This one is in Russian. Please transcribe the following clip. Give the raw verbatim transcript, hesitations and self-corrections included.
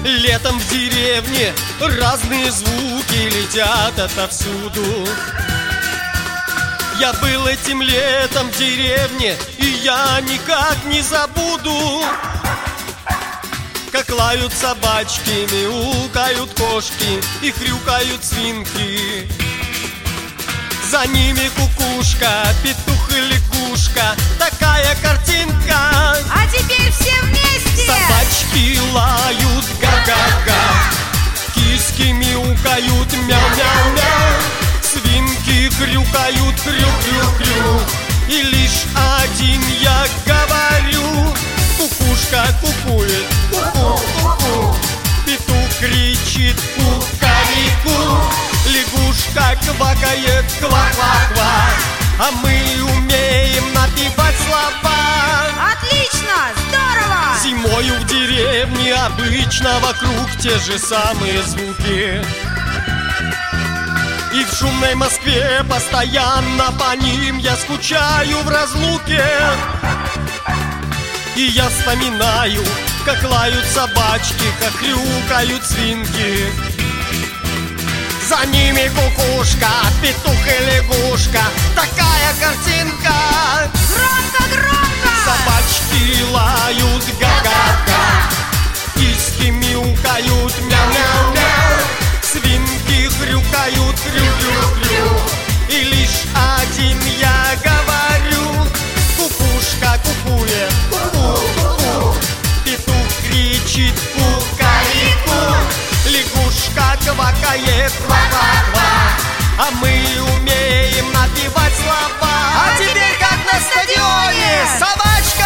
Летом в деревне разные звуки летят отовсюду. Я был этим летом в деревне, и я никак не забуду, как лают собачки, мяукают кошки и хрюкают свинки. За ними кукушка, петух и лягушка, такая картинка. А теперь все вместе! Собачки лают га-га-га, киски мяукают мяу-мяу-мяу, свинки хрюкают хрю-хрю-хрю, и лишь один я говорю: кукушка кукует, ку-ку-ку-ку, петух кричит ку-ка-ри-ку, лягушка квакает ква-ква-ква, а мы умеем напевать слова. Отлично! Здорово! Зимою в деревне обычно вокруг те же самые звуки, и в шумной Москве постоянно по ним я скучаю в разлуке. И я вспоминаю, как лают собачки, как хрюкают свинки. За ними кукушка, петух и лягушка, такая картинка. Громко, громко! Собачки лают га-га-га, киски мяукают мяу-мяу-мяу, свинки хрюкают хрю-хрю-хрю, и лишь один я говорю: кукушка кукует, ку-ку-ку, петух кричит ку-ка-ри-ку, лягушка квакает ква-ква-ква, а мы умеем напевать слова. А теперь как на стадионе! Собачка